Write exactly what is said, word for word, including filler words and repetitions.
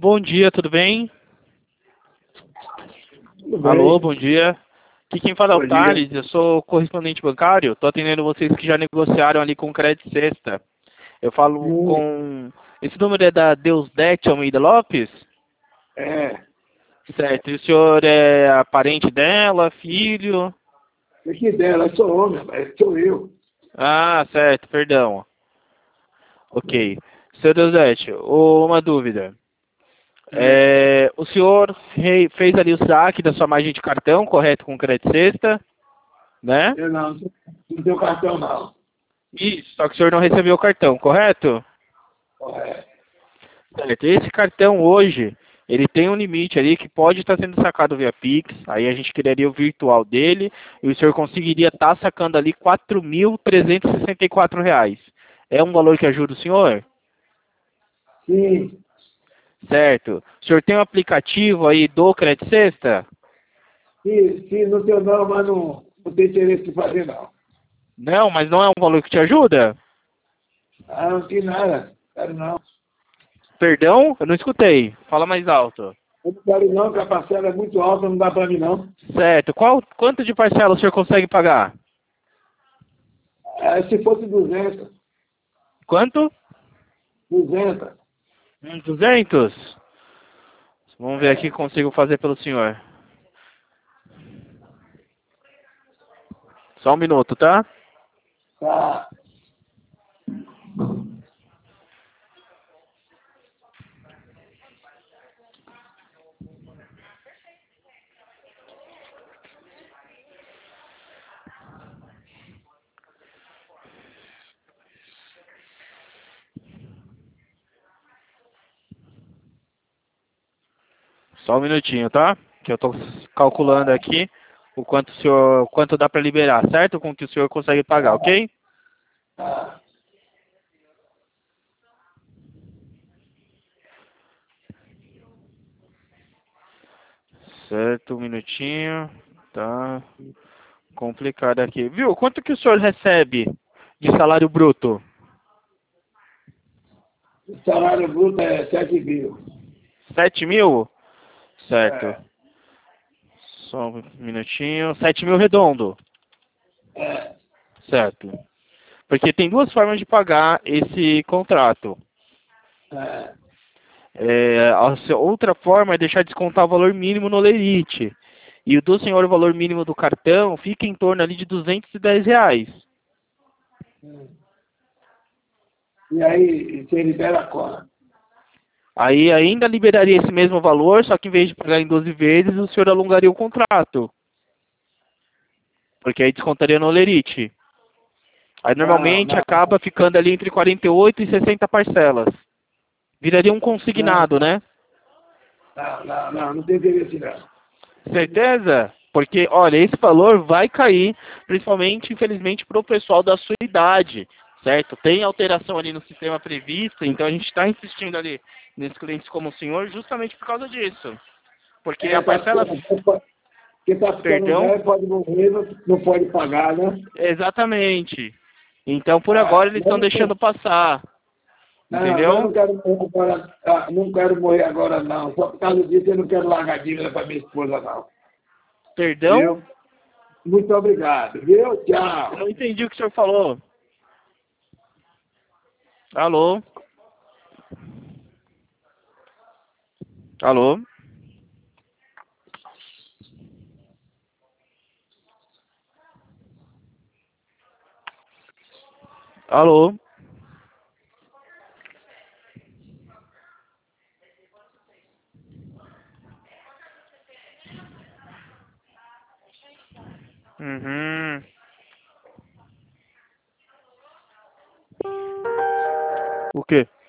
Bom dia, tudo bem? Tudo Alô, bem? bom dia. Aqui quem fala é o Bom dia. Thales, eu sou correspondente bancário. Estou atendendo vocês que já negociaram ali com o Crédito Sexta. Eu falo Hum, com... Esse número é da Deusdete Almeida Lopes? é. Certo. E o senhor é parente dela, filho? Aqui dela, eu sou homem, mas sou eu. Ah, certo, perdão. Ok. Seu Deusdete, ô, uma dúvida. É. É, o senhor re- fez ali o saque da sua margem de cartão, correto, com o Crédito Sexta, né? Eu não, não tenho cartão não. Isso, só que o senhor não recebeu o cartão, correto? É. Certo. Esse cartão hoje, ele tem um limite ali que pode estar sendo sacado via Pix, aí a gente criaria o virtual dele e o senhor conseguiria estar sacando ali quatro mil trezentos e sessenta e quatro reais. É um valor que ajuda o senhor? Sim, Certo. O senhor tem um aplicativo aí do Credit Sexta? sim, sim, não tenho não, mas não, não tenho interesse em fazer não. Não, mas não é um valor que te ajuda? Ah, não tem nada. Quero não. Perdão? Eu não escutei. Fala mais alto. Eu não quero não, porque a parcela é muito alta, não dá pra mim não. Certo. Qual, quanto de parcela o senhor consegue pagar? É, se fosse duzentos, Quanto? duzentos. Hum, duzentos? Vamos ver aqui o É, que consigo fazer pelo senhor. Só um minuto, tá? tá. Só um minutinho, tá? Que eu tô calculando aqui o quanto o senhor, quanto dá para liberar, certo? Com que o senhor consegue pagar, ok? Tá. Certo, um minutinho. Tá complicado aqui. Viu? Quanto que o senhor recebe de salário bruto? O salário bruto é sete mil. Sete mil? Certo. É, Só um minutinho. Sete mil redondo. é, Certo. Porque tem duas formas de pagar esse contrato. é. É, a se- outra forma é deixar descontar o valor mínimo no Lerite. E o do senhor, o valor mínimo do cartão fica em torno ali de duzentos e dez reais. E aí, você libera quanto? Aí ainda liberaria esse mesmo valor, só que em vez de pagar em doze vezes, o senhor alongaria o contrato. Porque aí descontaria no Lerite. Aí Não, normalmente não, acaba ficando ali entre quarenta e oito e sessenta parcelas. Viraria um não, consignado, né? não, não, não, não tem interesse não. Certeza? Porque, olha, esse valor vai cair, principalmente, infelizmente, para o pessoal da sua idade, certo? Tem alteração ali no sistema previsto, então a gente está insistindo ali nesses clientes como o senhor justamente por causa disso. Porque É, a tá parcela, ficando, quem tá ficando perdão, velho pode morrer, não, não pode pagar, né? exatamente. Então, por agora, Ah, eles mas estão não, deixando passar, não, mas eu entendeu? não quero morrer agora, ah, não quero morrer agora não. Só por causa disso eu não quero largar dívida para minha esposa não. Perdão? Viu? Muito obrigado, viu? Eu Tchau. não entendi o que o senhor falou. Alô? Alô? Alô? Uhum. O quê?